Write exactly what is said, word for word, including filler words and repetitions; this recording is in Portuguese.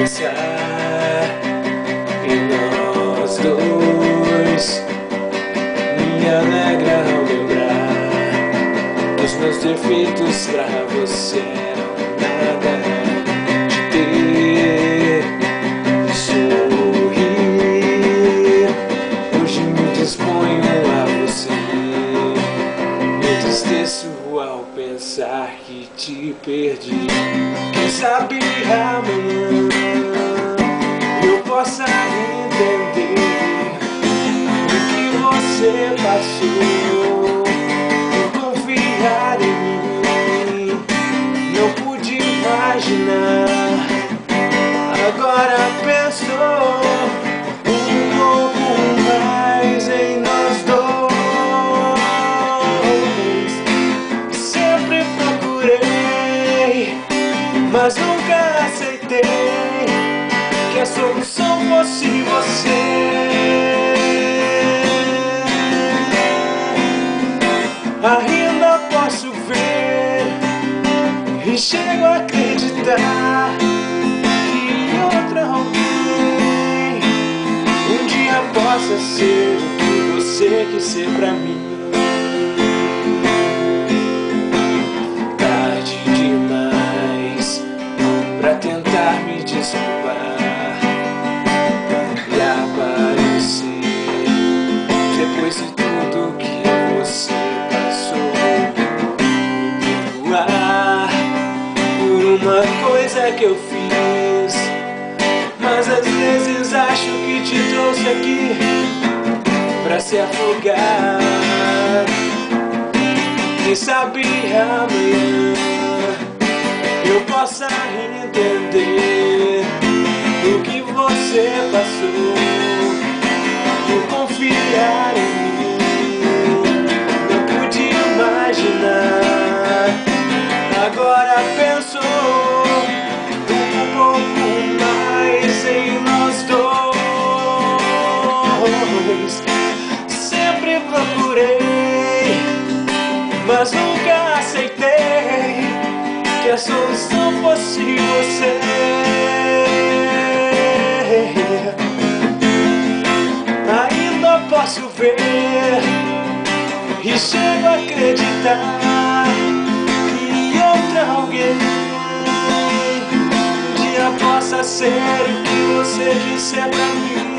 pensar em nós dois. Me alegra ao lembrar dos meus defeitos pra você eram nada de ter. Sorrir, hoje me disponho a você. Me entristeço ao pensar que te perdi. Quem sabe amanhã eu possa entender o que você passou por confiar em mim. Não pude imaginar, agora penso um pouco mais em nós dois. Sempre procurei, mas nunca aceitei que a solução fosse você. Ainda posso ver e chego a acreditar que outra alguém um dia possa ser o que você quis ser pra mim. Tarde demais pra tentar me desculpar e aparecer depois de tudo que você passou. Perdoar por uma coisa que eu fiz, mas às vezes acho que te trouxe aqui pra se afogar. Quem sabe amanhã eu possa entender o que você passou por confiar em mim. Não pude imaginar, agora penso um pouco mais em nós dois. Sempre procurei, mas nunca aceitei que a solução fosse você. Ainda posso ver e chego a acreditar que outra alguém um dia possa ser o que você disse pra mim.